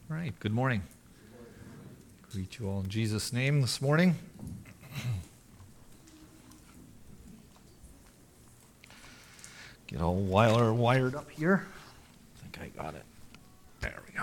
All right, good morning. Greet you all in Jesus' name this morning. Get all wired up here. I think I got it. There we go.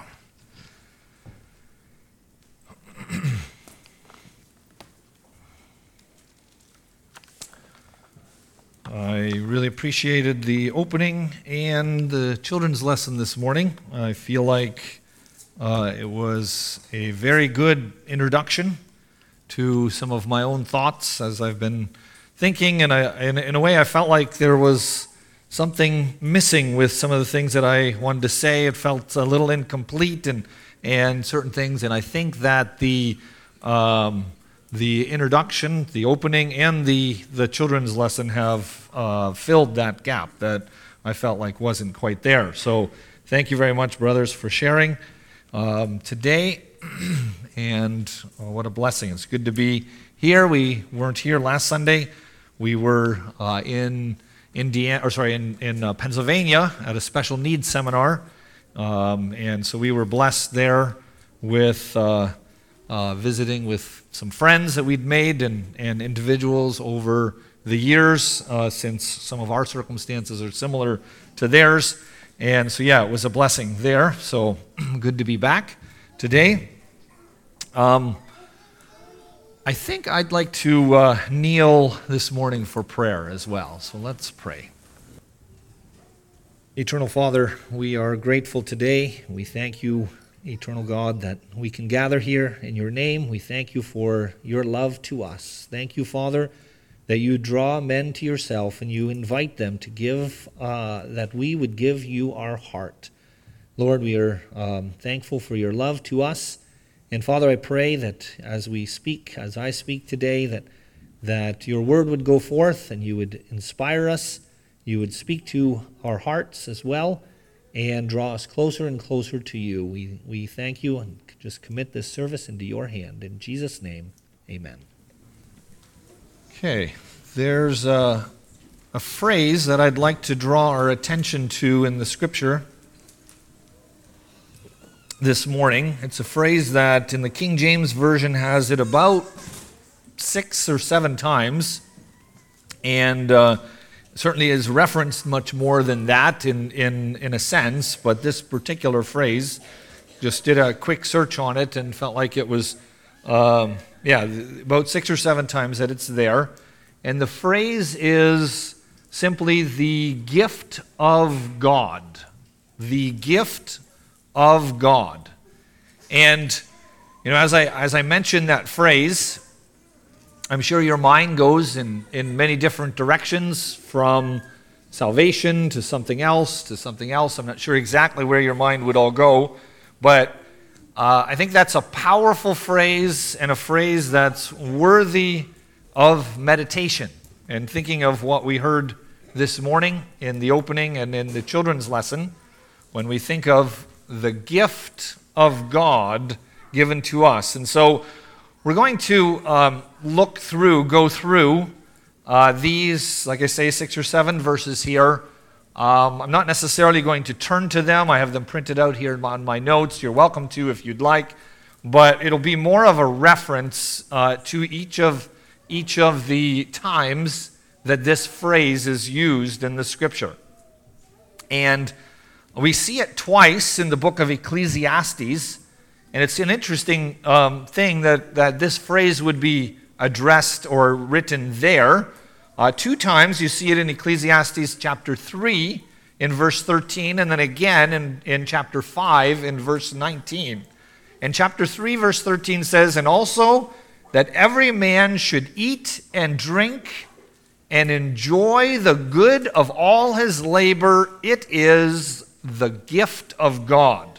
I really appreciated the opening and the children's lesson this morning. I feel like it was a very good introduction to some of my own thoughts as I've been thinking, and in a way I felt like there was something missing with some of the things that I wanted to say. It felt a little incomplete and certain things, and I think that the introduction, the opening, and the children's lesson have filled that gap that I felt like wasn't quite there. So thank you very much, brothers, for sharing today, and what a blessing. It's good to be here. We weren't here last Sunday. We were in Pennsylvania at a special needs seminar, and so we were blessed there with visiting with some friends that we'd made and individuals over the years, since some of our circumstances are similar to theirs. And so, yeah, it was a blessing there. So good to be back today. I think I'd like to kneel this morning for prayer as well. So let's pray. Eternal Father, we are grateful today. We thank you, Eternal God, that we can gather here in your name. We thank you for your love to us. Thank you, Father, that you draw men to yourself and you invite them to give, that we would give you our heart. Lord, we are thankful for your love to us. And Father, I pray that as I speak today, that your word would go forth and you would inspire us. You would speak to our hearts as well and draw us closer and closer to you. We thank you and just commit this service into your hand. In Jesus' name, amen. Okay, there's a phrase that I'd like to draw our attention to in the Scripture this morning. It's a phrase that in the King James Version has it about 6 or 7 times, and certainly is referenced much more than that in a sense, but this particular phrase, just did a quick search on it and felt like it was about 6 or 7 times that it's there. And the phrase is simply the gift of God. The gift of God. And, as I mentioned that phrase, I'm sure your mind goes in many different directions, from salvation to something else. I'm not sure exactly where your mind would all go, but I think that's a powerful phrase and a phrase that's worthy of meditation. And thinking of what we heard this morning in the opening and in the children's lesson, when we think of the gift of God given to us. And so we're going to go through these, like I say, 6 or 7 verses here. I'm not necessarily going to turn to them. I have them printed out here on my notes. You're welcome to if you'd like. But it'll be more of a reference to each of the times that this phrase is used in the Scripture. And we see it twice in the book of Ecclesiastes. And it's an interesting thing that this phrase would be addressed or written there. 2 times you see it in Ecclesiastes chapter 3 in verse 13, and then again in chapter 5 in verse 19. And chapter 3 verse 13 says, "And also that every man should eat and drink and enjoy the good of all his labor. It is the gift of God."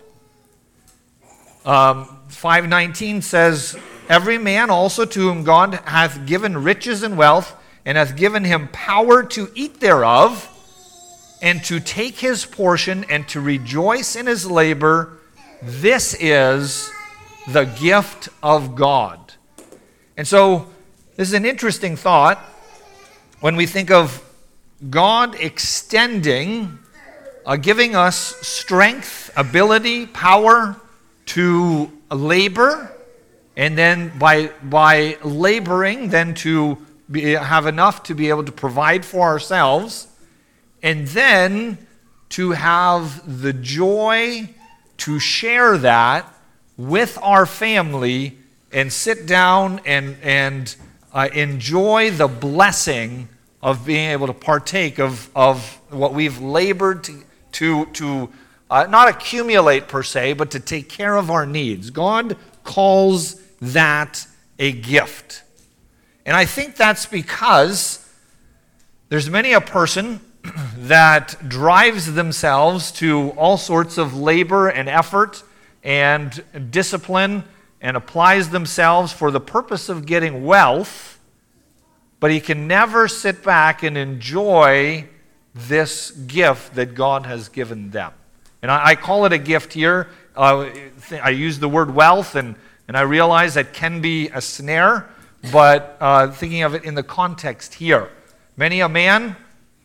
5:19 says, "Every man also to whom God hath given riches and wealth, and hath given him power to eat thereof, and to take his portion, and to rejoice in his labor, this is the gift of God." And so, this is an interesting thought when we think of God extending, giving us strength, ability, power, to labor, and then by laboring, then to have enough to be able to provide for ourselves, and then to have the joy to share that with our family and sit down and enjoy the blessing of being able to partake of what we've labored to not accumulate per se, but to take care of our needs. God calls that a gift. And I think that's because there's many a person that drives themselves to all sorts of labor and effort and discipline and applies themselves for the purpose of getting wealth, but he can never sit back and enjoy this gift that God has given them. And I call it a gift here. I use the word wealth, and I realize that can be a snare, but thinking of it in the context here. Many a man,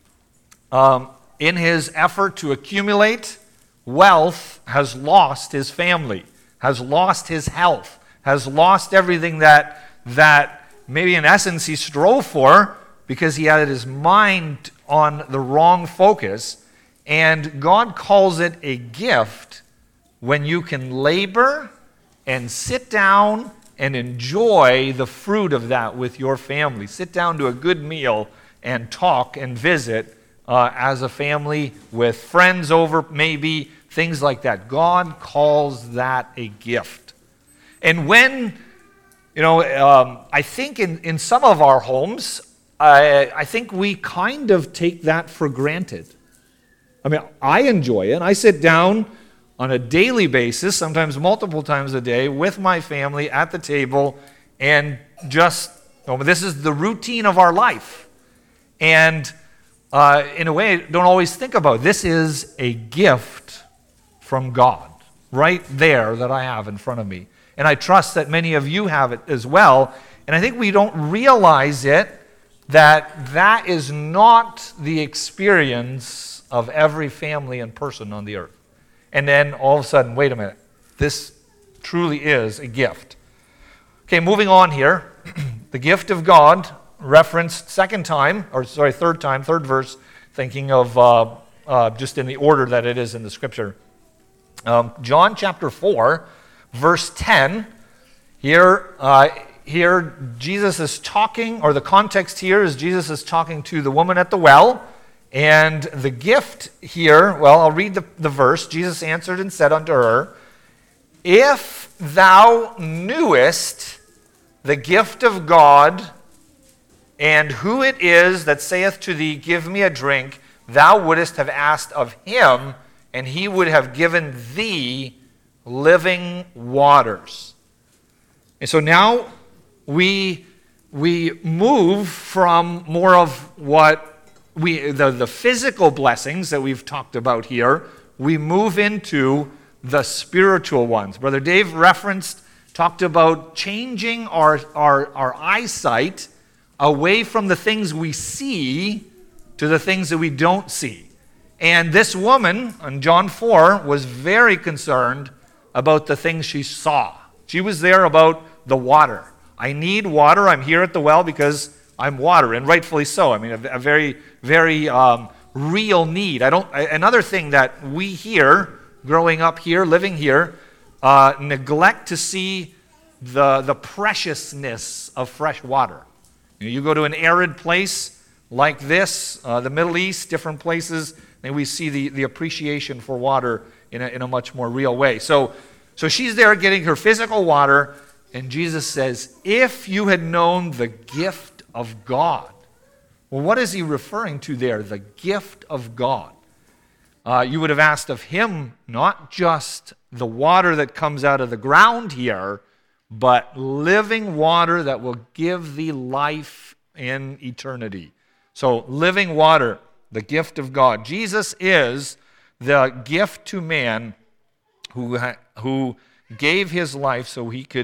in his effort to accumulate wealth, has lost his family, has lost his health, has lost everything that maybe in essence he strove for because he had his mind on the wrong focus. And God calls it a gift when you can labor and sit down and enjoy the fruit of that with your family. Sit down to a good meal and talk and visit as a family with friends over, maybe, things like that. God calls that a gift. And when, I think in some of our homes, I think we kind of take that for granted. I mean, I enjoy it. I sit down on a daily basis, sometimes multiple times a day, with my family at the table, and just, this is the routine of our life. And in a way, don't always think about it. This is a gift from God, right there that I have in front of me. And I trust that many of you have it as well. And I think we don't realize it, that is not the experience of every family and person on the earth. And then all of a sudden, wait a minute, this truly is a gift. Okay, moving on here. The gift of God, referenced third verse, thinking of just in the order that it is in the scripture. John chapter 4, verse 10, here Jesus is talking, or the context here is Jesus is talking to the woman at the well, and the gift here, well, I'll read the verse. Jesus answered and said unto her, if thou knewest the gift of God, and who it is that saith to thee, give me a drink, thou wouldest have asked of him, and he would have given thee living waters. And so now we move from more of what the physical blessings that we've talked about here, we move into the spiritual ones. Brother Dave talked about changing our eyesight away from the things we see to the things that we don't see. And this woman in John 4 was very concerned about the things she saw. She was there about the water. I need water. I'm here at the well because I'm water, and rightfully so. I mean, a very, very real need. Another thing that we here, growing up here, living here, neglect to see the preciousness of fresh water. You go to an arid place like this, the Middle East, different places, and we see the appreciation for water in a much more real way. So she's there getting her physical water, and Jesus says, if you had known the gift of God. Well, what is he referring to there? The gift of God. You would have asked of him not just the water that comes out of the ground here, but living water that will give thee life in eternity. So living water, the gift of God. Jesus is the gift to man who gave his life so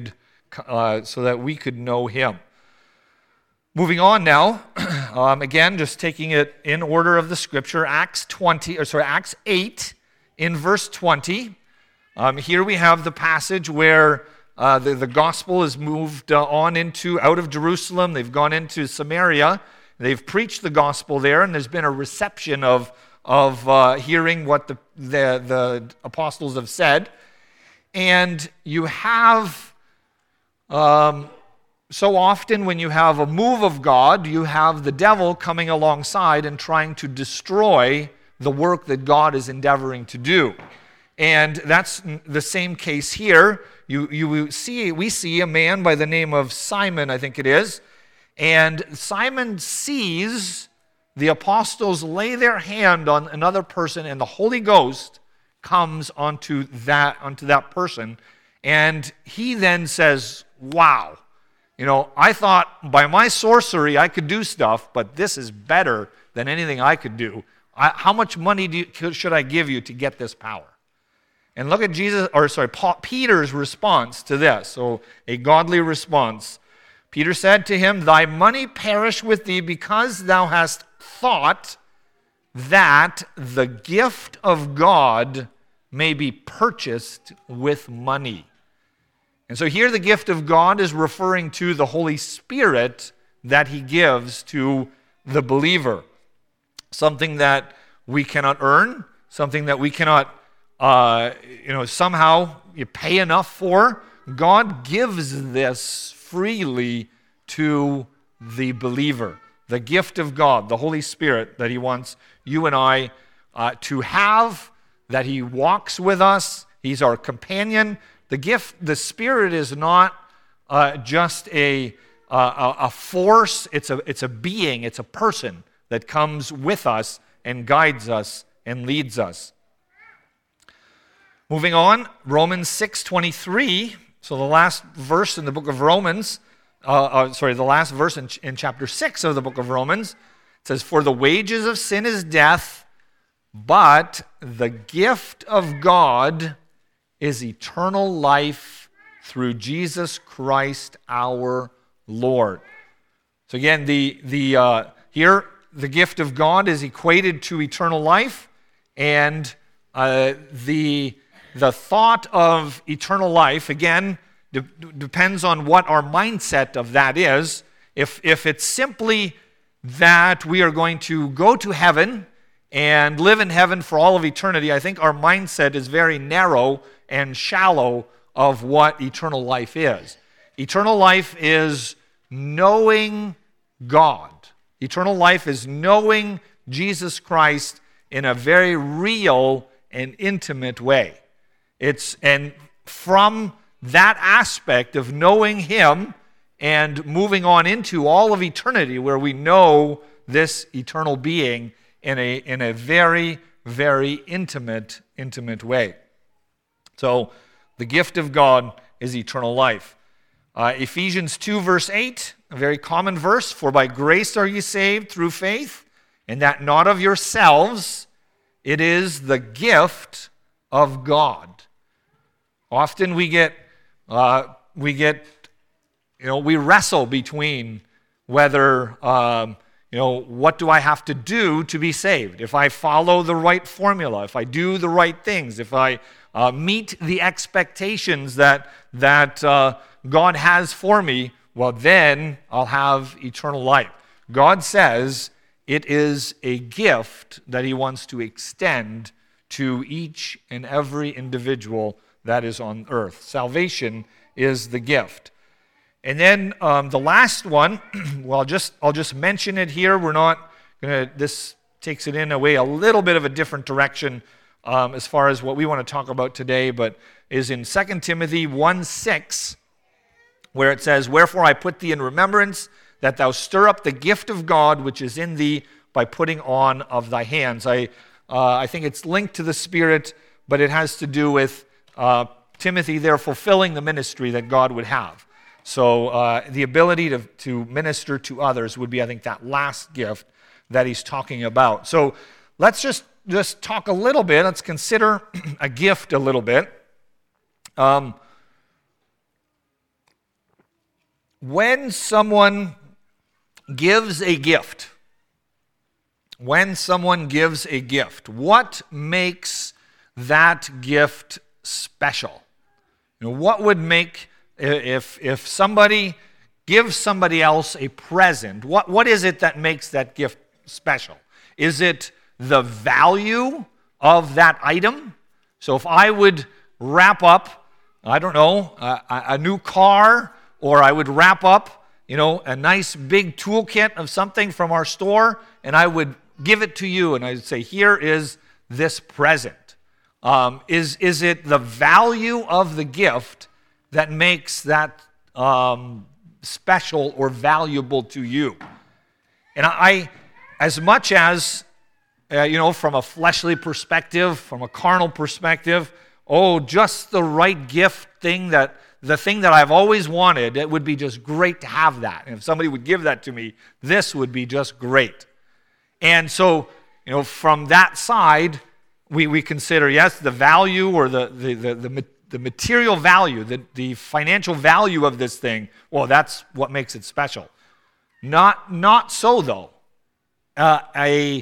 that we could know him. Moving on now, again, just taking it in order of the scripture, Acts 8 in verse 20. Here we have the passage where the gospel is moved on out of Jerusalem. They've gone into Samaria. They've preached the gospel there, and there's been a reception of hearing what the apostles have said. And you have, so often when you have a move of God, you have the devil coming alongside and trying to destroy the work that God is endeavoring to do. And that's the same case here. We see a man by the name of Simon, I think it is, and Simon sees the apostles lay their hand on another person, and the Holy Ghost comes onto that person, and he then says, "Wow, I thought by my sorcery I could do stuff, but this is better than anything I could do. How much money should I give you to get this power?" And look at Peter's response to this. So a godly response. Peter said to him, "Thy money perish with thee, because thou hast thought that the gift of God may be purchased with money." And so here the gift of God is referring to the Holy Spirit that he gives to the believer. Something that we cannot earn, something that we cannot somehow you pay enough for. God gives this freely to the believer. The gift of God, the Holy Spirit that he wants you and I to have, that he walks with us. He's our companion. The Spirit is not just a force. It's a being. It's a person that comes with us and guides us and leads us. Moving on, Romans 6:23. So the last verse in the book of Romans, the last verse in chapter 6 of the book of Romans, it says, "For the wages of sin is death, but the gift of God is eternal life through Jesus Christ our Lord." So again, here the gift of God is equated to eternal life, and the thought of eternal life, again, depends on what our mindset of that is. If it's simply that we are going to go to heaven and live in heaven for all of eternity, I think our mindset is very narrow and shallow of what eternal life is. Eternal life is knowing God. Eternal life is knowing Jesus Christ in a very real and intimate way. And from that aspect of knowing him and moving on into all of eternity, where we know this eternal being in a very, very intimate way. So the gift of God is eternal life. Ephesians 2 verse 8, a very common verse, "For by grace are ye saved through faith, and that not of yourselves, it is the gift of God." Often we wrestle between whether, what do I have to do to be saved? If I follow the right formula, if I do the right things, if I meet the expectations that God has for me, well, then I'll have eternal life. God says it is a gift that he wants to extend to each and every individual that is on earth. Salvation is the gift. And then the last one, well, I'll just mention it here. We're not going to, this takes it in a way a little bit of a different direction as far as what we want to talk about today, but is in 2 Timothy 1:6, where it says, "Wherefore I put thee in remembrance, that thou stir up the gift of God which is in thee by putting on of thy hands." I think it's linked to the Spirit, but it has to do with Timothy there fulfilling the ministry that God would have. So the ability to minister to others would be, I think, that last gift that he's talking about. So let's just talk a little bit. Let's consider a gift a little bit. When someone gives a gift, what makes that gift special? What would make, if somebody gives somebody else a present, what is it that makes that gift special? Is it the value of that item? So if I would wrap up, I don't know, a new car, or I would wrap up, a nice big toolkit of something from our store, and I would give it to you, and I'd say, here is this present. Is it the value of the gift that makes that special or valuable to you? And I as much as, from a fleshly perspective, from a carnal perspective, just the right gift the thing that I've always wanted, it would be just great to have that. And if somebody would give that to me, this would be just great. And so, from that side, we consider, yes, the value or the material value, the financial value of this thing, well, that's what makes it special. Not so, though. A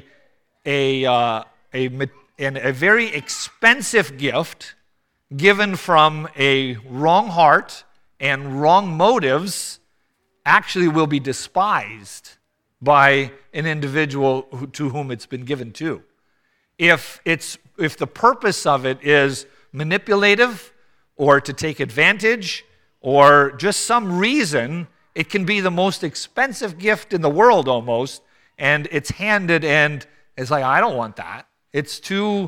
very expensive gift given from a wrong heart and wrong motives actually will be despised by an individual to whom it's been given to. If the purpose of it is manipulative or to take advantage or just some reason, it can be the most expensive gift in the world almost, and it's handed and it's like, I don't want that. It's too,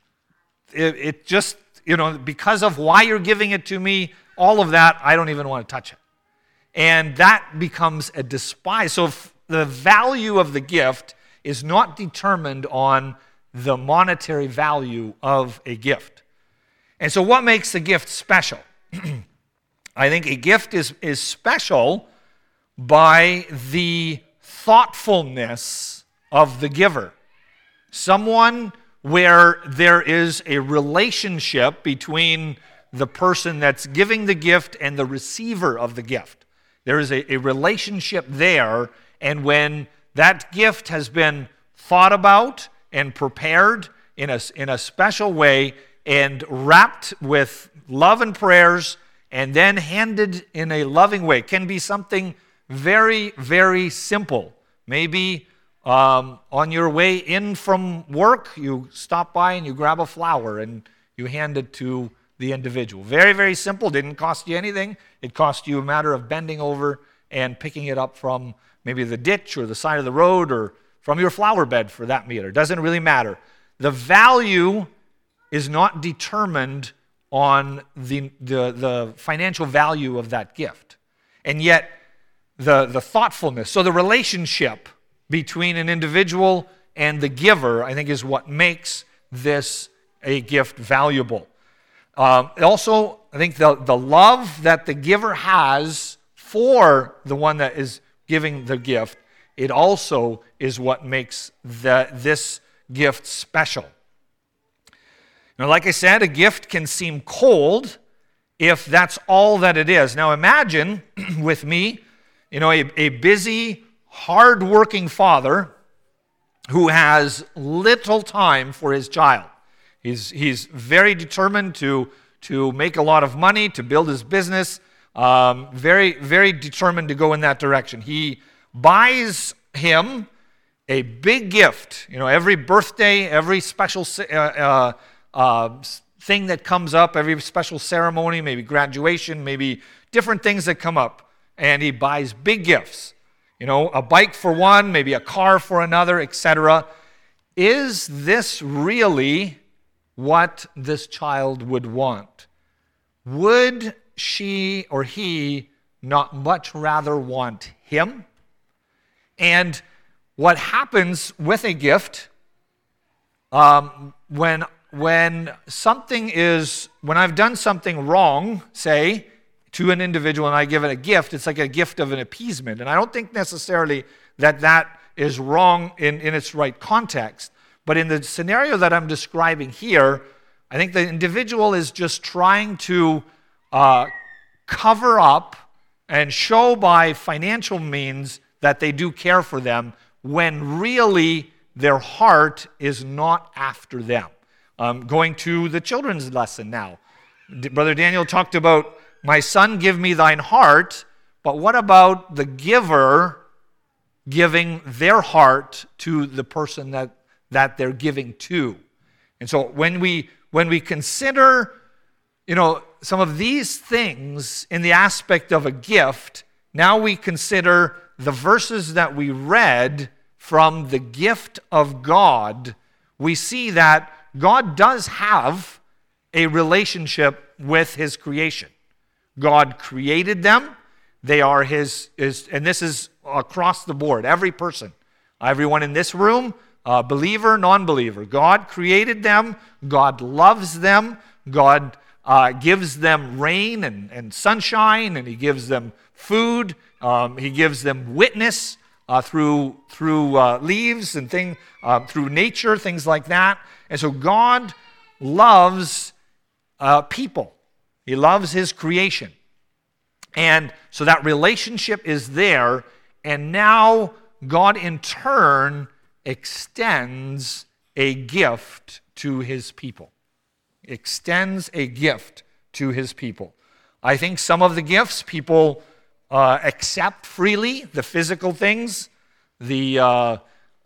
it just, because of why you're giving it to me, all of that, I don't even want to touch it. And that becomes a despise. So if the value of the gift is not determined on the monetary value of a gift. And so what makes the gift special? I think a gift is special by the thoughtfulness of the giver. Someone where there is a relationship between the person that's giving the gift and the receiver of the gift. There is a relationship there, and when that gift has been thought about and prepared in a special way and wrapped with love and prayers and then handed in a loving way, can be something very, very simple. Maybe on your way in from work, you stop by and you grab a flower and you hand it to the individual. Very, very simple. Didn't cost you anything. It cost you a matter of bending over and picking it up from maybe the ditch or the side of the road or from your flower bed for that matter. Doesn't really matter. The value is not determined on the financial value of that gift. And yet, the thoughtfulness, so the relationship between an individual and the giver, I think, is what makes this a gift valuable. Also, I think the love that the giver has for the one that is giving the gift, it also is what makes this gift special. Now, like I said, a gift can seem cold if that's all that it is. Now, imagine with me, a busy, hard-working father who has little time for his child. He's very determined to make a lot of money, to build his business, very, very determined to go in that direction. He buys him a big gift. Every birthday, every special thing that comes up, every special ceremony, maybe graduation, maybe different things that come up, and he buys big gifts. A bike for one, maybe a car for another, etc. Is this really what this child would want? Would she or he not much rather want him? And what happens with a gift, when I've done something wrong, say, to an individual and I give it a gift, it's like a gift of an appeasement. And I don't think necessarily that is wrong in its right context. But in the scenario that I'm describing here, I think the individual is just trying to cover up and show by financial means that they do care for them when really their heart is not after them. Going to the children's lesson now. Brother Daniel talked about, my son, give me thine heart, but what about the giver giving their heart to the person that they're giving to? And so when we consider, some of these things in the aspect of a gift, now we consider the verses that we read from the gift of God. We see that God does have a relationship with his creation. God created them. They are his, and this is across the board, every person, everyone in this room, believer, non-believer. God created them. God loves them. God gives them rain and sunshine, and he gives them food. He gives them witness through leaves and through nature, things like that. And so God loves people. He loves his creation. And so that relationship is there, and now God in turn extends a gift to his people. Extends a gift to his people. I think some of the gifts people accept freely, the physical things, the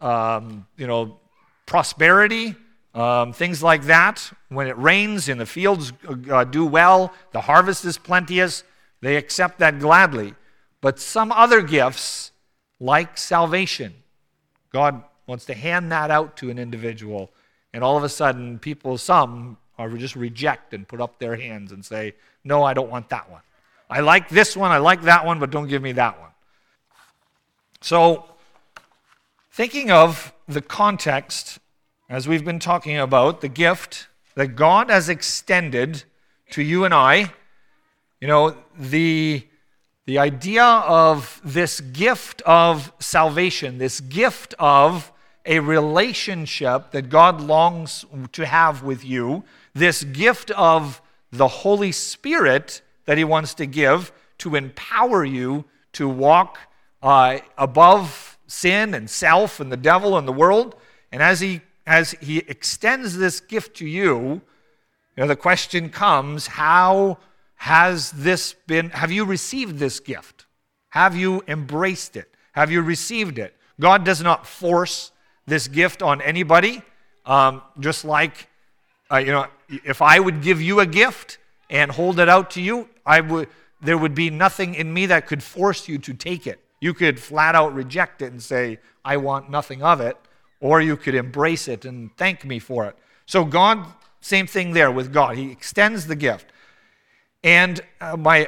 prosperity, things like that. When it rains and the fields do well, the harvest is plenteous, they accept that gladly. But some other gifts, like salvation, God wants to hand that out to an individual, and all of a sudden some are just reject and put up their hands and say, no, I don't want that one. I like this one, I like that one, but don't give me that one. So, thinking of the context, as we've been talking about, the gift that God has extended to you and I, the idea of this gift of salvation, this gift of a relationship that God longs to have with you, this gift of the Holy Spirit that he wants to give to empower you to walk above sin and self and the devil and the world. And as he extends this gift to you, the question comes, have you received this gift? Have you embraced it? Have you received it? God does not force this gift on anybody. Just like, if I would give you a gift and hold it out to you, there would be nothing in me that could force you to take it. You could flat out reject it and say, I want nothing of it, or you could embrace it and thank me for it. So God, same thing there with God. He extends the gift. And my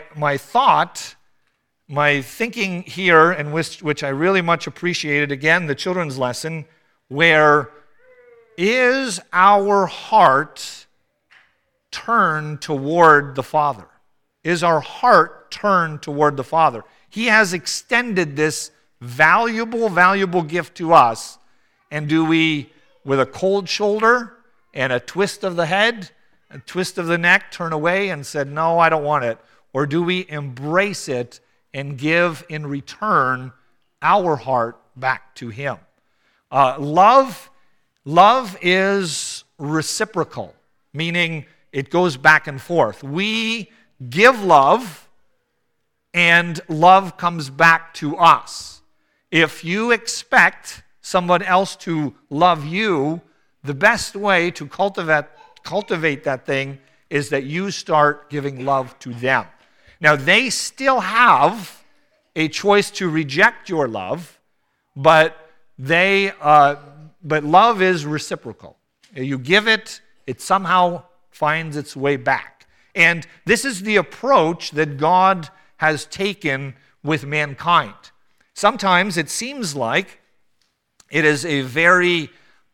thinking here, and which I really much appreciated, again, the children's lesson, where is our heart turned toward the Father? Is our heart turned toward the Father? He has extended this valuable gift to us, and do we, with a cold shoulder and a twist of the head, a twist of the neck, turn away and said, no, I don't want it? Or do we embrace it and give in return our heart back to him? Love is reciprocal, meaning it goes back and forth. We give love, and love comes back to us. If you expect someone else to love you, the best way to cultivate that thing is that you start giving love to them. Now, they still have a choice to reject your love, but love is reciprocal. You give it, it somehow finds its way back. And this is the approach that God has taken with mankind. Sometimes it seems like it is a very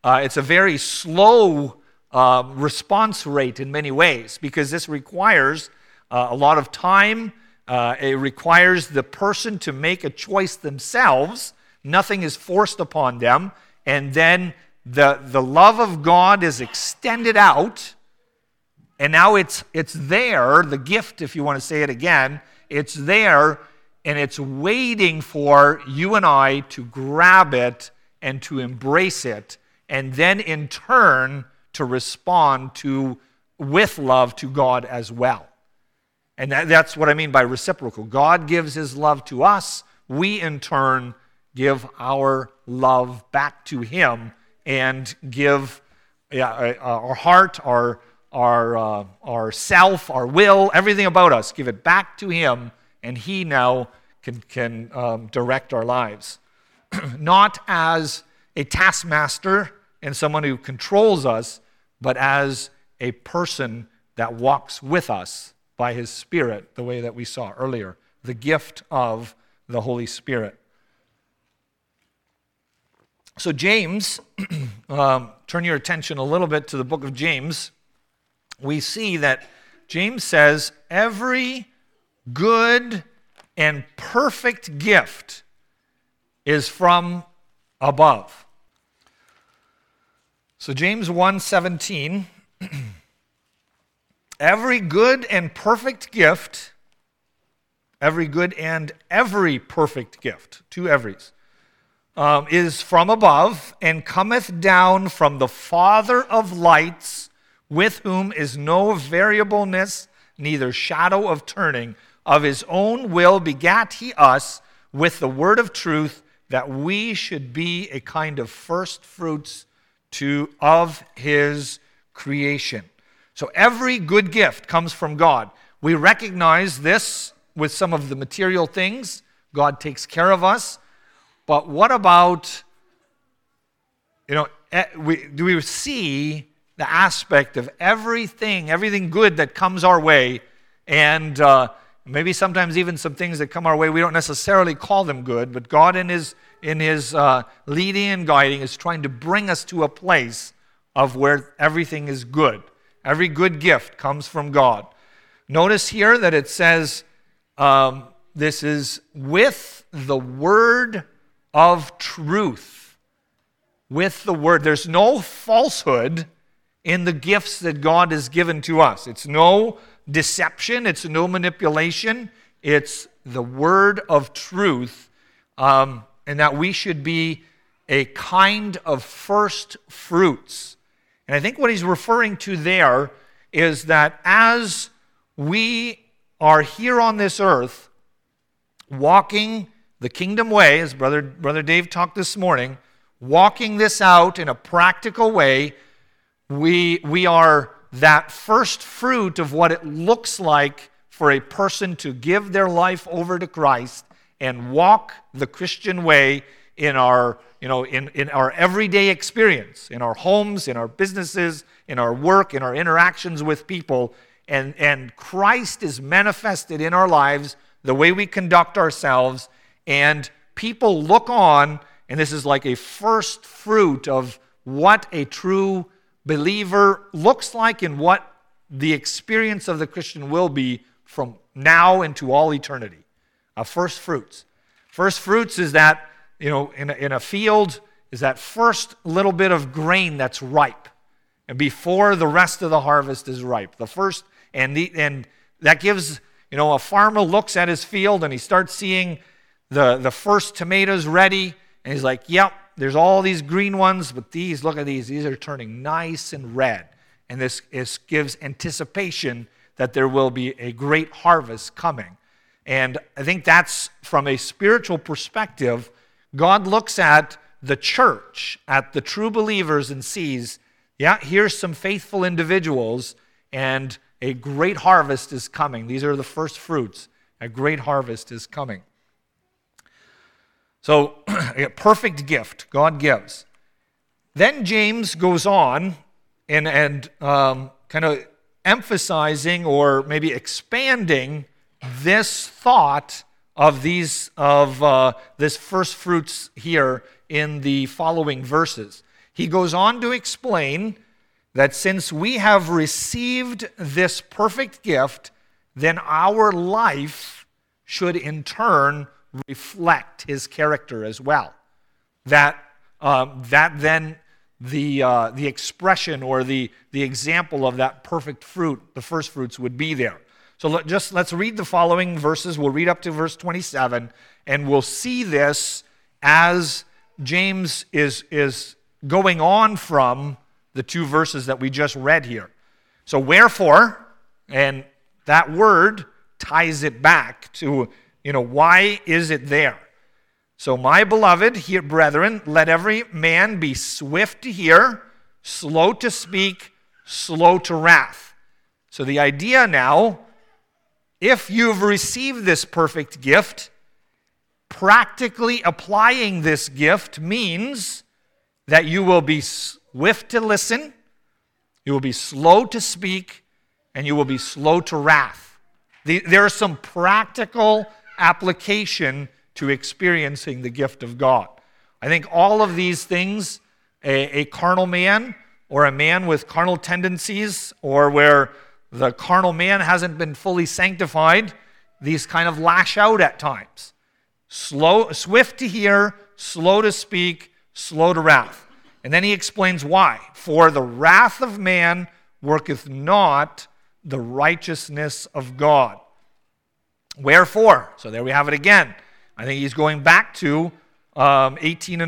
slow response rate in many ways, because this requires a lot of time. It requires the person to make a choice themselves. Nothing is forced upon them. And then the love of God is extended out, and now it's there, the gift, if you want to say it again, it's there, and it's waiting for you and I to grab it and to embrace it, and then in turn to respond to with love to God as well. And that's what I mean by reciprocal. God gives his love to us. We, in turn, give our love back to him and give our heart, our self, our will, everything about us, give it back to him, and he now can direct our lives. Not as a taskmaster and someone who controls us, but as a person that walks with us by his Spirit, the way that we saw earlier, the gift of the Holy Spirit. So James, turn your attention a little bit to the book of James. We see that James says, every good and perfect gift is from above. So James 1:17, every good and perfect gift, every good and every perfect gift, two everys, is from above and cometh down from the Father of lights, with whom is no variableness, neither shadow of turning. Of his own will begat he us with the word of truth, that we should be a kind of first fruits of his creation. So every good gift comes from God. We recognize this with some of the material things. God takes care of us. But what about, do we see the aspect of everything good that comes our way, and maybe sometimes even some things that come our way, we don't necessarily call them good, but God in his leading and guiding is trying to bring us to a place of where everything is good. Every good gift comes from God. Notice here that it says this is with the word of truth. With the word. There's no falsehood in the gifts that God has given to us. It's no deception. It's no manipulation. It's the word of truth, and that we should be a kind of first fruits. And I think what he's referring to there is that as we are here on this earth, walking the kingdom way, as Brother Dave talked this morning, walking this out in a practical way, we are that first fruit of what it looks like for a person to give their life over to Christ and walk the Christian way in our everyday experience, in our homes, in our businesses, in our work, in our interactions with people, and Christ is manifested in our lives, the way we conduct ourselves, and people look on, and this is like a first fruit of what a true believer looks like and what the experience of the Christian will be from now into all eternity. First fruits. First fruits is that, in a field, is that first little bit of grain that's ripe, and before the rest of the harvest is ripe. The first, and that gives, a farmer looks at his field and he starts seeing the first tomatoes ready, and he's like, yep, there's all these green ones, but look at these are turning nice and red. And this gives anticipation that there will be a great harvest coming. And I think that's, from a spiritual perspective, God looks at the church, at the true believers, and sees, here's some faithful individuals, and a great harvest is coming. These are the first fruits. A great harvest is coming. So, a perfect gift God gives. Then James goes on and kind of emphasizing or maybe expanding this thought of this first fruits here in the following verses. He goes on to explain that since we have received this perfect gift, then our life should in turn reflect his character as well. That then the expression or the example of that perfect fruit, the first fruits, would be there. So let's read the following verses. We'll read up to verse 27, and we'll see this as James is going on from the two verses that we just read here. So wherefore, and that word ties it back to, why is it there? So my beloved, brethren, let every man be swift to hear, slow to speak, slow to wrath. So the idea now, if you've received this perfect gift, practically applying this gift means that you will be swift to listen, you will be slow to speak, and you will be slow to wrath. There is some practical application to experiencing the gift of God. I think all of these things, a carnal man or a man with carnal tendencies, or where the carnal man hasn't been fully sanctified, these kind of lash out at times. Swift to hear, slow to speak, slow to wrath. And then he explains why. For the wrath of man worketh not the righteousness of God. Wherefore, so there we have it again. I think he's going back to 17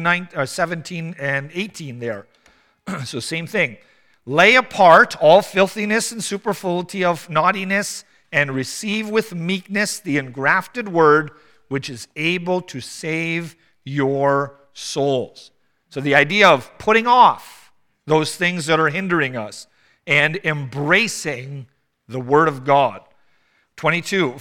and 18 there. So same thing. Lay apart all filthiness and superfluity of naughtiness, and receive with meekness the engrafted word, which is able to save your souls. So the idea of putting off those things that are hindering us and embracing the word of God. 22,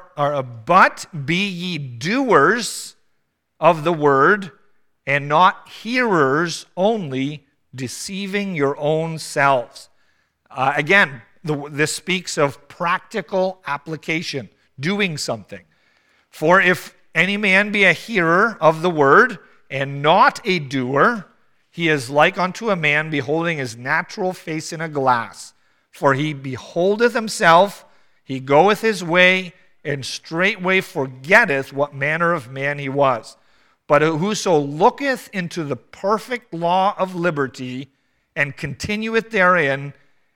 but be ye doers of the word, and not hearers only, deceiving your own selves. Again, this speaks of practical application, doing something. For if any man be a hearer of the word, and not a doer, he is like unto a man beholding his natural face in a glass. For he beholdeth himself, he goeth his way, and straightway forgetteth what manner of man he was. But whoso looketh into the perfect law of liberty, and continueth therein,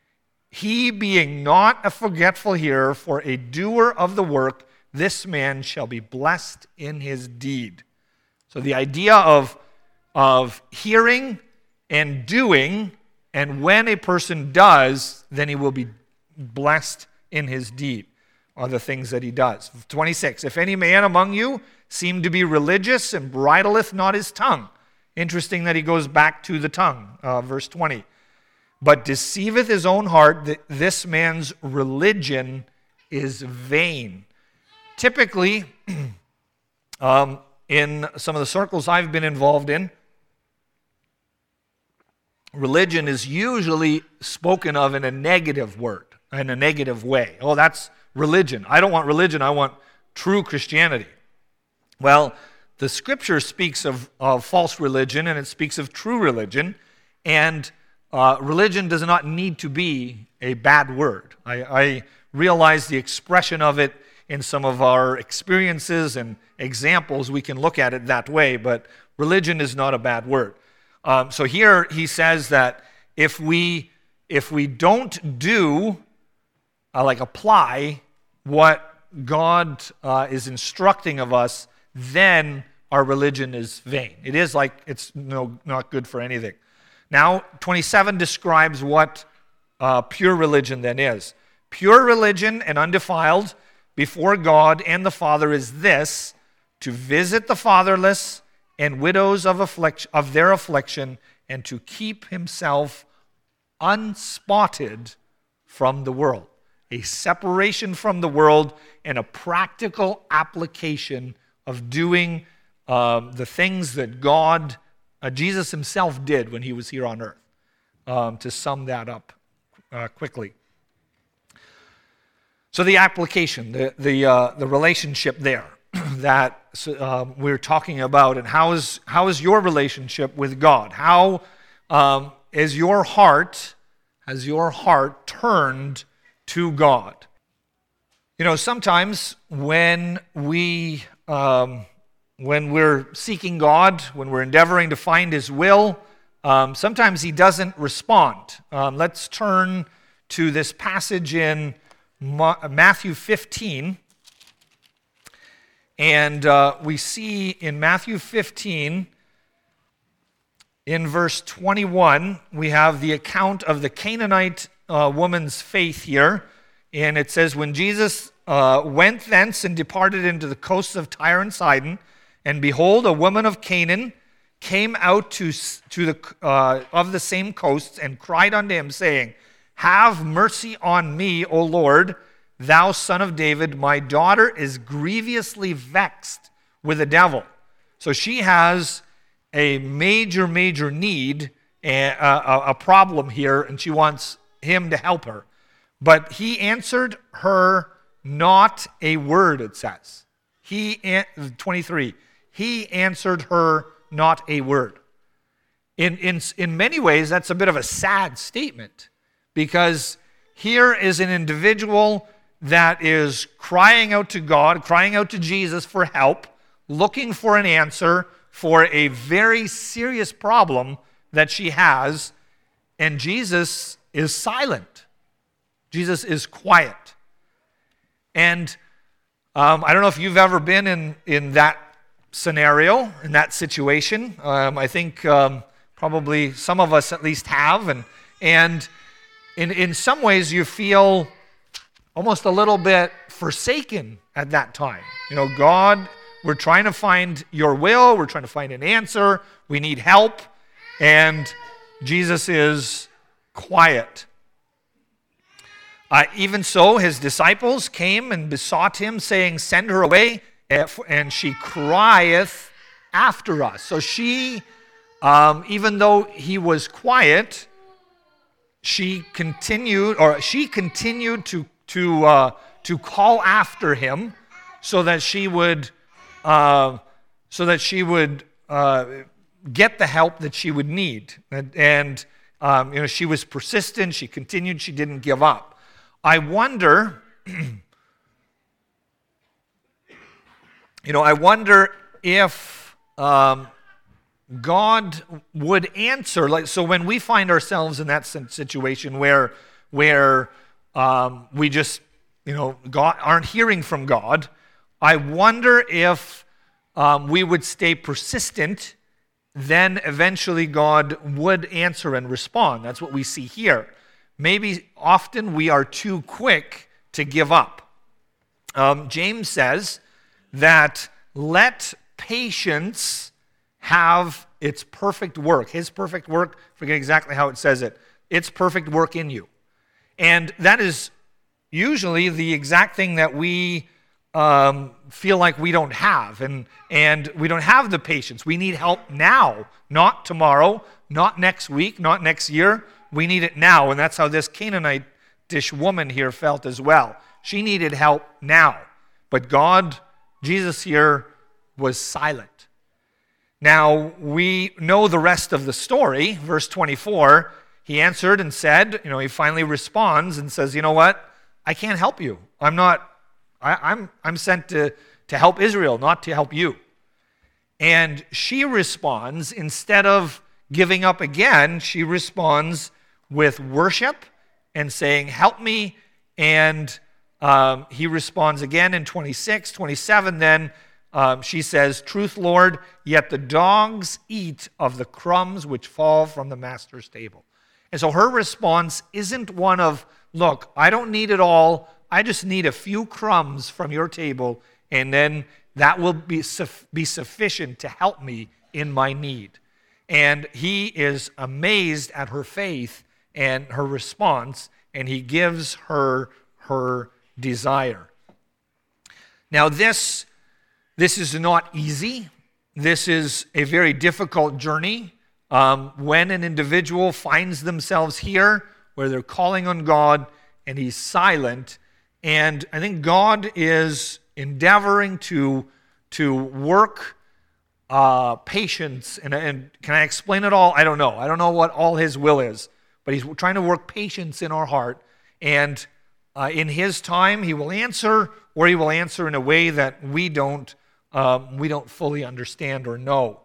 he being not a forgetful hearer, for a doer of the work, this man shall be blessed in his deed. So the idea of hearing and doing, and when a person does, then he will be blessed in his deed, are the things that he does. 26, if any man among you seem to be religious and bridleth not his tongue. Interesting that he goes back to the tongue, verse 20. But deceiveth his own heart, that this man's religion is vain. Typically, in some of the circles I've been involved in, religion is usually spoken of in a negative word, in a negative way. Oh, that's religion. I don't want religion, I want true Christianity. Well, the scripture speaks of false religion, and it speaks of true religion, and religion does not need to be a bad word. I realize the expression of it in some of our experiences and examples, we can look at it that way, but religion is not a bad word. So here he says that if we don't do, apply what God is instructing of us, then our religion is vain. It is it's not good for anything. Now, 27 describes what pure religion then is. Pure religion and undefiled before God and the Father is this, to visit the fatherless and widows of their affliction, and to keep himself unspotted from the world. A separation from the world and a practical application of doing the things that Jesus himself did when he was here on earth. To sum that up quickly. So the application, the relationship there that we're talking about, and how is your relationship with God? How has your heart turned to God? Sometimes when we're seeking God, when we're endeavoring to find his will, sometimes he doesn't respond. Let's turn to this passage in Matthew 15. And we see in Matthew 15, in verse 21, we have the account of the Canaanite woman's faith here. And it says, when Jesus went thence and departed into the coasts of Tyre and Sidon, and behold, a woman of Canaan came out to the of the same coasts and cried unto him, saying, Have mercy on me, O Lord, thou son of David. My daughter is grievously vexed with the devil. So she has a major need, a problem here, and she wants him to help her. But he answered her not a word, it says. 23, he answered her not a word. In many ways, that's a bit of a sad statement, because here is an individual that is crying out to God, crying out to Jesus for help, looking for an answer for a very serious problem that she has, and Jesus is silent. Jesus is quiet. And I don't know if you've ever been in that scenario, in that situation. I think probably some of us at least have. And in some ways you feel almost a little bit forsaken at that time. You know, God, we're trying to find your will. We're trying to find an answer. We need help. And Jesus is quiet. Even so, his disciples came and besought him, saying, Send her away, and she crieth after us. So she, even though he was quiet, she continued to call after him, so that she would get the help that she would need. And she was persistent. She continued. She didn't give up. I wonder, if God would answer. So when we find ourselves in that situation where we just, God aren't hearing from God, I wonder if we would stay persistent. Then eventually God would answer and respond. That's what we see here. Maybe often we are too quick to give up. James says that let patience have its perfect work. His perfect work, forget exactly how it says it. Its perfect work in you. And that is usually the exact thing that we feel like we don't have. And we don't have the patience. We need help now, not tomorrow, not next week, not next year. We need it now, and that's how this Canaanitish woman here felt as well. She needed help now, but God, Jesus here, was silent. Now, we know the rest of the story. Verse 24, he answered and said, he finally responds and says, you know what? I can't help you. I'm sent to help Israel, not to help you. And she responds, instead of giving up again, she responds with worship and saying, help me. And he responds again in 26, 27. Then she says, truth, Lord, yet the dogs eat of the crumbs which fall from the master's table. And so her response isn't one of, look, I don't need it all. I just need a few crumbs from your table, and then that will be sufficient to help me in my need. And he is amazed at her faith and her response, and he gives her her desire. Now this is not easy. This is a very difficult journey. When an individual finds themselves here where they're calling on God and he's silent, and I think God is endeavoring to work patience, and can I explain it all? I don't know. I don't know what all his will is, but he's trying to work patience in our heart, and in his time he will answer, or he will answer in a way that we don't fully understand or know.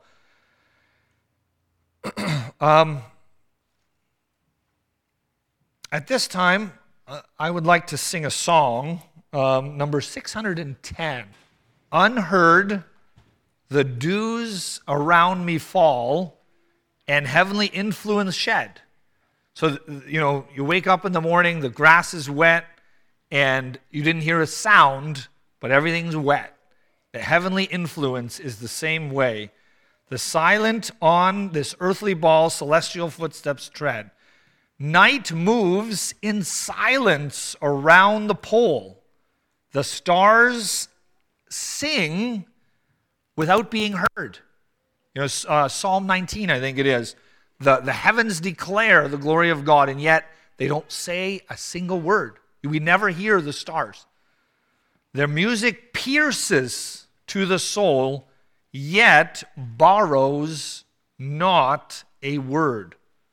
At this time, I would like to sing a song, number 610. Unheard, the dews around me fall, and heavenly influence shed. So, you wake up in the morning, the grass is wet, and you didn't hear a sound, but everything's wet. The heavenly influence is the same way. The silent on this earthly ball, celestial footsteps tread. Night moves in silence around the pole. The stars sing without being heard. Psalm 19, I think it is. The heavens declare the glory of God, and yet they don't say a single word. We never hear the stars. Their music pierces to the soul, yet borrows not a word.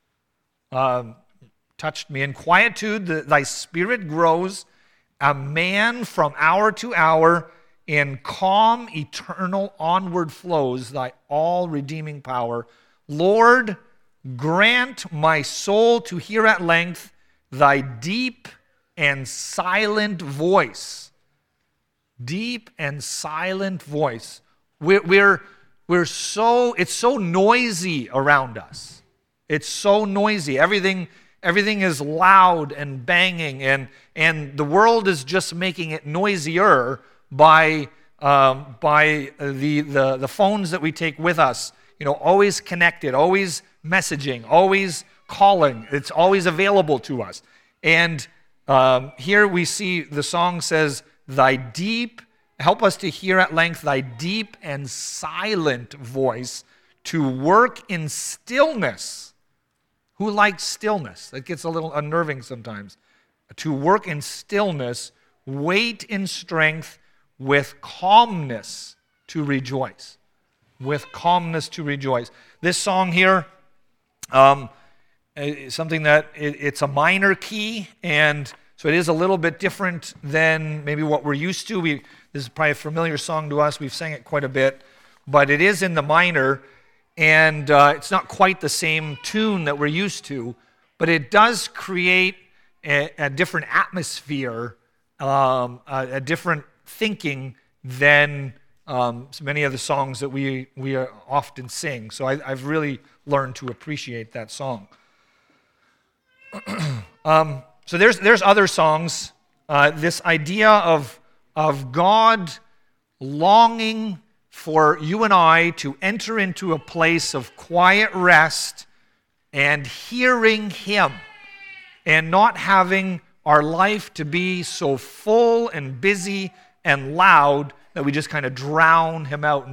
Touched me. In quietude, thy spirit grows, a man from hour to hour. In calm, eternal, onward flows thy all-redeeming power. Lord, grant my soul to hear at length thy deep and silent voice. Deep and silent voice. It's so noisy around us. It's so noisy. Everything is loud and banging, and the world is just making it noisier by the phones that we take with us. Always connected, always messaging, always calling. It's always available to us. And here we see the song says, help us to hear at length thy deep and silent voice, to work in stillness. Who likes stillness? That gets a little unnerving sometimes. To work in stillness, wait in strength, with calmness to rejoice. With calmness to rejoice. This song here, something that it's a minor key, and so it is a little bit different than maybe what we're used to. This is probably a familiar song to us. We've sang it quite a bit, but it is in the minor, and it's not quite the same tune that we're used to, but it does create a different atmosphere, a different thinking than many of the songs that we often sing. So I've really learned to appreciate that song. So there's other songs. This idea of God longing for you and I to enter into a place of quiet rest and hearing Him, and not having our life to be so full and busy and loud that we just kind of drown Him out.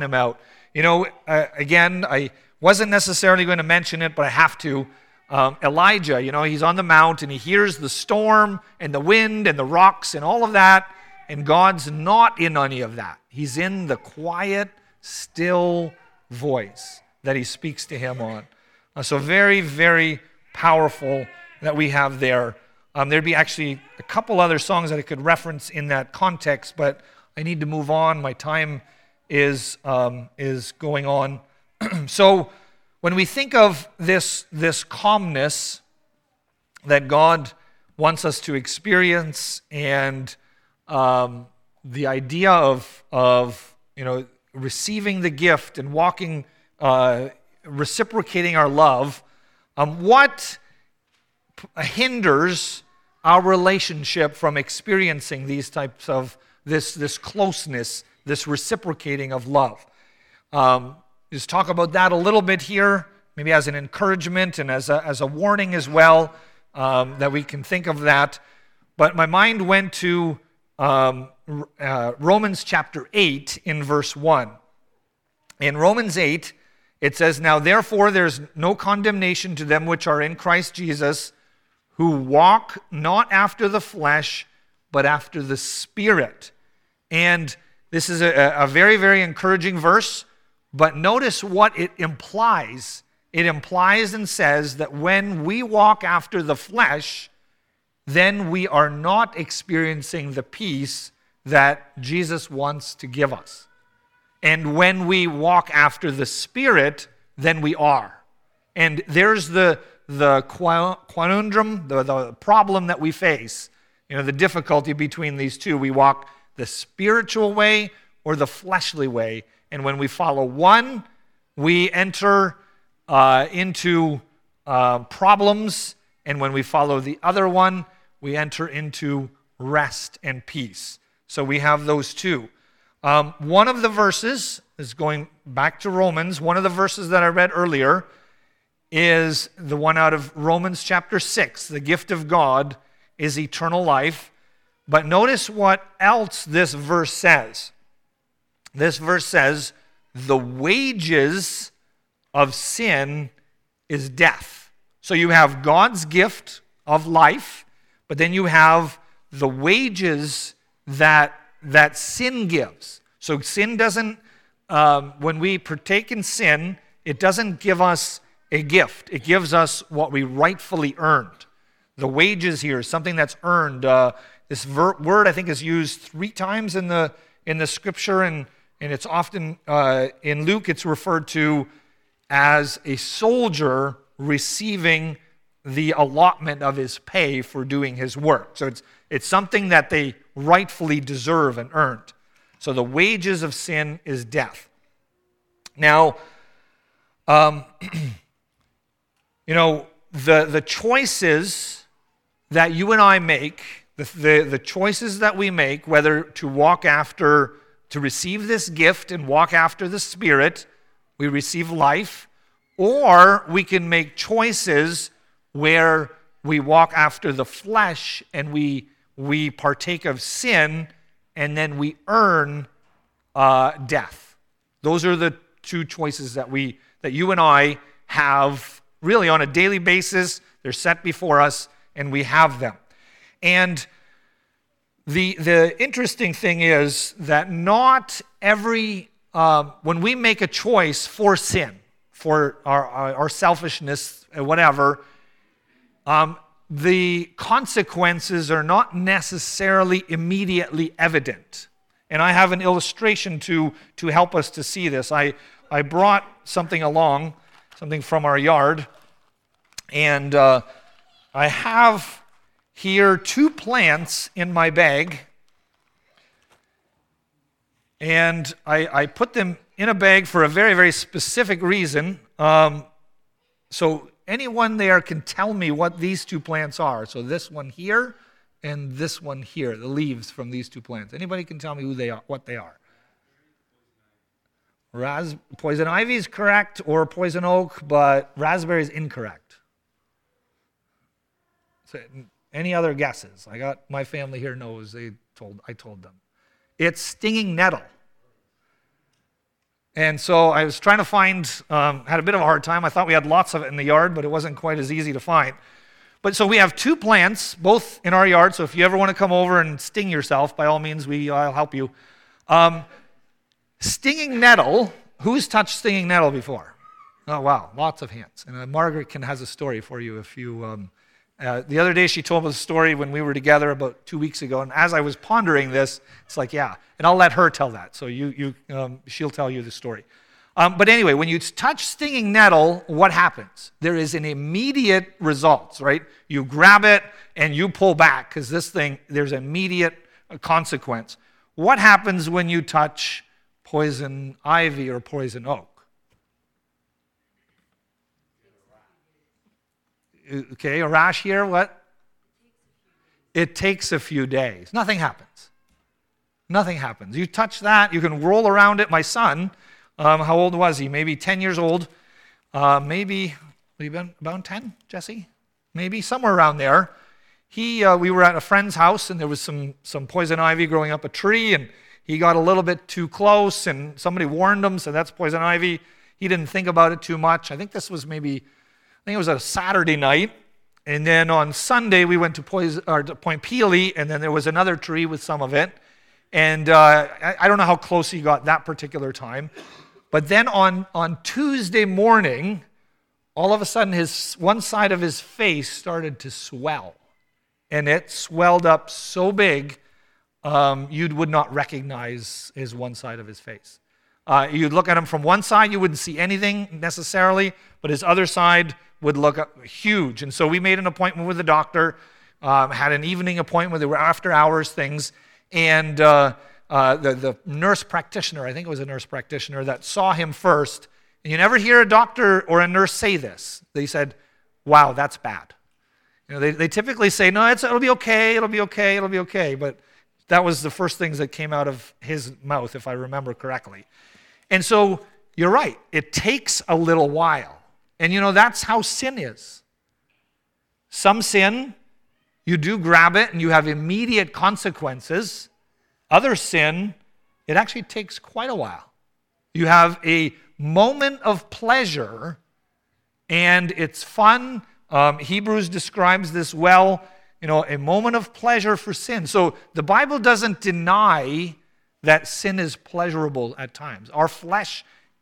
Again, I wasn't necessarily going to mention it, but I have to. Elijah, he's on the mount and he hears the storm and the wind and the rocks and all of that, and God's not in any of that. He's in the quiet, still voice that He speaks to him on. So very, very powerful that we have there. There'd be actually a couple other songs that I could reference in that context, but I need to move on. My time is going on. So when we think of this calmness that God wants us to experience, and the idea of receiving the gift and walking, reciprocating our love, what hinders our relationship from experiencing these types of this closeness, this reciprocating of love? Just talk about that a little bit here, maybe as an encouragement and as a warning as well, that we can think of that. But my mind went to Romans chapter 8 in verse 1. In Romans 8, it says, "Now therefore there's no condemnation to them which are in Christ Jesus, who walk not after the flesh, but after the Spirit." And this is a very, very encouraging verse, but notice what it implies. It implies and says that when we walk after the flesh, then we are not experiencing the peace that Jesus wants to give us. And when we walk after the Spirit, then we are. And there's the conundrum, the problem that we face, the difficulty between these two. We walk the spiritual way or the fleshly way. And when we follow one, we enter into problems And when we follow the other one, we enter into rest and peace. So we have those two. One of the verses is going back to Romans. One of the verses that I read earlier is the one out of Romans chapter 6. The gift of God is eternal life. But notice what else this verse says. This verse says, the wages of sin is death. So you have God's gift of life, but then you have the wages that sin gives. So sin doesn't, when we partake in sin, it doesn't give us a gift. It gives us what we rightfully earned. The wages here is something that's earned. This word, I think, is used 3 times in the scripture, and it's often, in Luke, it's referred to as a soldier receiving the allotment of his pay for doing his work. So it's something that they rightfully deserve and earned. So the wages of sin is death. Now, the choices that you and I make, the choices that we make, whether to receive this gift and walk after the Spirit, we receive life, or we can make choices where we walk after the flesh and we partake of sin, and then we earn death. Those are the 2 choices that you and I have really on a daily basis. They're set before us, and we have them. And the interesting thing is that not every, when we make a choice for sin, for our selfishness, whatever, the consequences are not necessarily immediately evident. And I have an illustration to help us to see this. I brought something along, something from our yard, and I have here 2 plants in my bag, and I put them in a bag for a very, very specific reason. So anyone there can tell me what these 2 plants are. So this one here and this one here, the leaves from these 2 plants. Anybody can tell me who they are, what they are? Poison ivy is correct, or poison oak, but raspberry is incorrect. So, any other guesses? My family here knows. I told them. It's stinging nettle. And so I was trying to find, had a bit of a hard time. I thought we had lots of it in the yard, but it wasn't quite as easy to find. But so we have 2 plants, both in our yard. So if you ever want to come over and sting yourself, by all means, I'll help you. Stinging nettle. Who's touched stinging nettle before? Oh, wow, lots of hands. And Margaret has a story for you if you... the other day she told me the story when we were together about 2 weeks ago, and as I was pondering this, it's like, yeah, and I'll let her tell that. So she'll tell you the story. But anyway, when you touch stinging nettle, what happens? There is an immediate result, right? You grab it and you pull back because there's immediate consequence. What happens when you touch poison ivy or poison oak? Okay, a rash here, what? It takes a few days. Nothing happens. Nothing happens. You touch that, you can roll around it. My son, how old was he? Maybe 10 years old. Maybe, about 10, Jesse? Maybe, somewhere around there. We were at a friend's house, and there was some poison ivy growing up a tree, and he got a little bit too close, and somebody warned him, so that's poison ivy. He didn't think about it too much. I think it was a Saturday night, and then on Sunday we went to Point Pelee, and then there was another tree with some of it, and I don't know how close he got that particular time, but then on Tuesday morning, all of a sudden one side of his face started to swell, and it swelled up so big you would not recognize his one side of his face. You'd look at him from one side, you wouldn't see anything necessarily, but his other side would look huge. And so we made an appointment with the doctor, had an evening appointment. They were after hours things. And the nurse practitioner, I think it was a nurse practitioner, that saw him first. And you never hear a doctor or a nurse say this. They said, wow, that's bad. They typically say, no, it'll be okay, it'll be okay, it'll be okay. But that was the first things that came out of his mouth, if I remember correctly. And so you're right. It takes a little while. And that's how sin is. Some sin, you do grab it and you have immediate consequences. Other sin, it actually takes quite a while. You have a moment of pleasure and it's fun. Hebrews describes this well, a moment of pleasure for sin. So the Bible doesn't deny that sin is pleasurable at times. Our flesh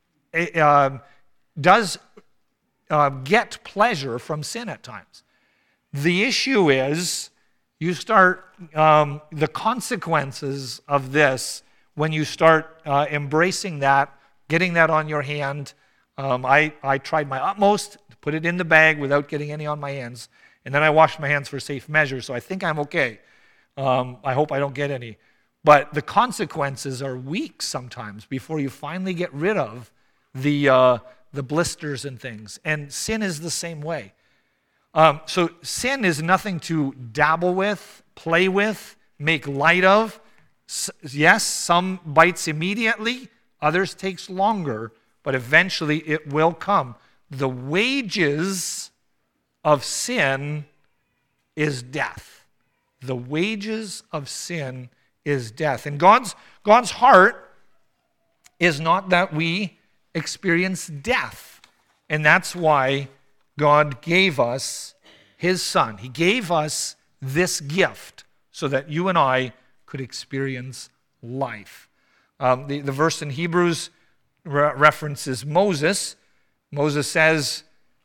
does get pleasure from sin at times. The issue is you start the consequences of this when you start embracing that, getting that on your hand. I tried my utmost to put it in the bag without getting any on my hands, and then I washed my hands for safe measure, so I think I'm okay. I hope I don't get any. But the consequences are weeks sometimes before you finally get rid of the blisters and things. And sin is the same way. So sin is nothing to dabble with, play with, make light of. Yes, some bites immediately, others takes longer, but eventually it will come. The wages of sin is death. The wages of sin is death. And God's heart is not that we experience death. And that's why God gave us his Son. He gave us this gift so that you and I could experience life. The verse in Hebrews references Moses. Moses says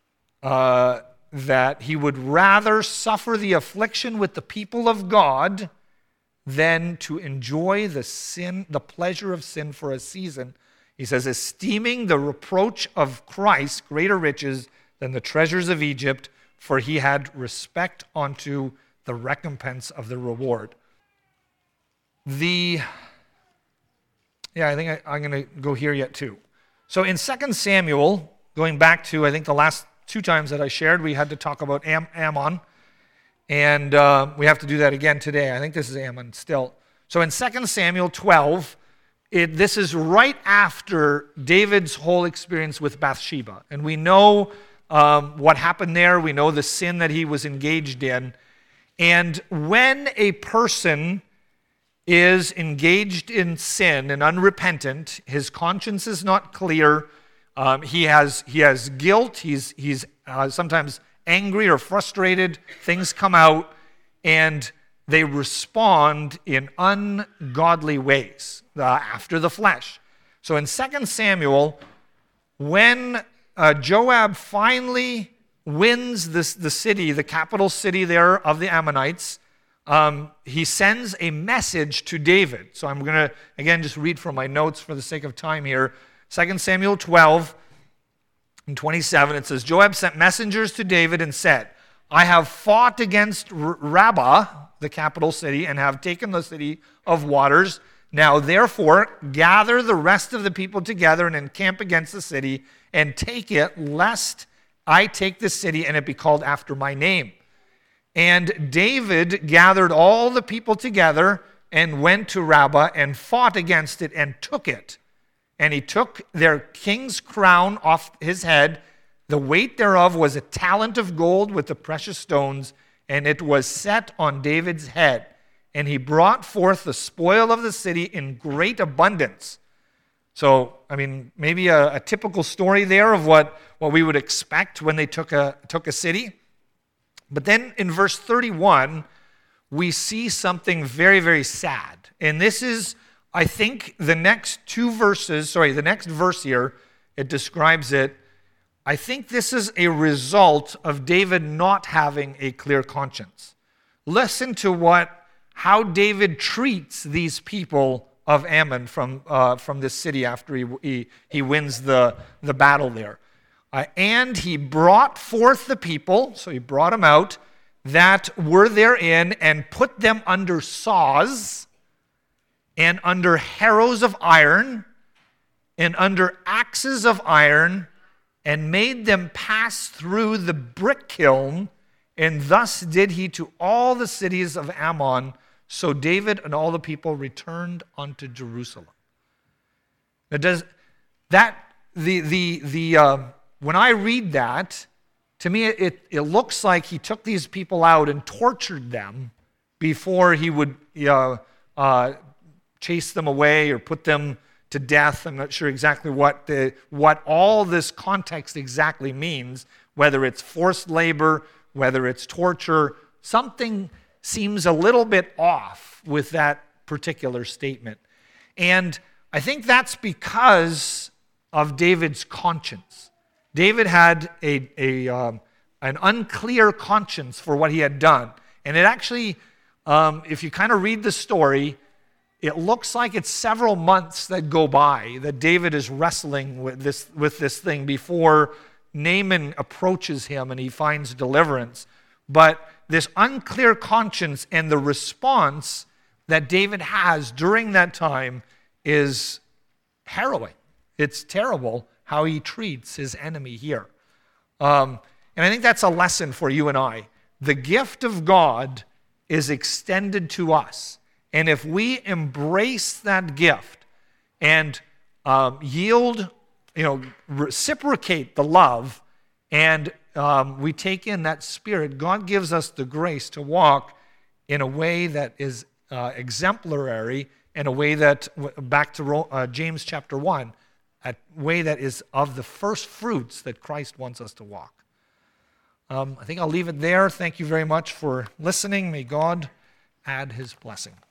that he would rather suffer the affliction with the people of God than to enjoy the pleasure of sin for a season. He says, esteeming the reproach of Christ greater riches than the treasures of Egypt, for he had respect unto the recompense of the reward. I think I'm going to go here yet too. So in 2 Samuel, going back to, I think the last two times that I shared, we had to talk about Ammon. And we have to do that again today. I think this is Ammon still. So in 2 Samuel 12, this is right after David's whole experience with Bathsheba. And we know what happened there. We know the sin that he was engaged in. And when a person is engaged in sin and unrepentant, his conscience is not clear, he has guilt, he's sometimes angry or frustrated, things come out, and they respond in ungodly ways after the flesh. So in 2 Samuel, when Joab finally wins the city, the capital city there of the Ammonites, he sends a message to David. So I'm going to, again, just read from my notes for the sake of time here. 2 Samuel 12 and 27, it says, Joab sent messengers to David and said, I have fought against Rabbah, the capital city, and have taken the city of waters. Now, therefore, gather the rest of the people together and encamp against the city and take it, lest I take the city and it be called after my name. And David gathered all the people together and went to Rabbah and fought against it and took it. And he took their king's crown off his head. The weight thereof was a talent of gold with the precious stones, and it was set on David's head. And he brought forth the spoil of the city in great abundance. So, maybe a typical story there of what we would expect when they took a city. But then in verse 31, we see something very, very sad. And this is, I think, the next verse here, it describes it. I think this is a result of David not having a clear conscience. Listen to how David treats these people of Ammon from this city after he wins the battle there. And he brought forth the people, so he brought them out, that were therein, and put them under saws, and under harrows of iron, and under axes of iron, and made them pass through the brick kiln, And thus did he to all the cities of Ammon. So David and all the people returned unto Jerusalem. Now does that when I read that, to me it looks like he took these people out and tortured them before he would chase them away or put them to death. I'm not sure exactly what all this context exactly means, whether it's forced labor, whether it's torture. Something seems a little bit off with that particular statement. And I think that's because of David's conscience. David had an unclear conscience for what he had done. And it actually, if you kind of read the story, it looks like it's several months that go by that David is wrestling with this thing before Naaman approaches him and he finds deliverance. But this unclear conscience and the response that David has during that time is harrowing. It's terrible how he treats his enemy here. And I think that's a lesson for you and I. The gift of God is extended to us. And if we embrace that gift and reciprocate the love, and we take in that spirit, God gives us the grace to walk in a way that is exemplary, in a way that, back to James chapter 1, a way that is of the first fruits that Christ wants us to walk. I think I'll leave it there. Thank you very much for listening. May God add his blessing.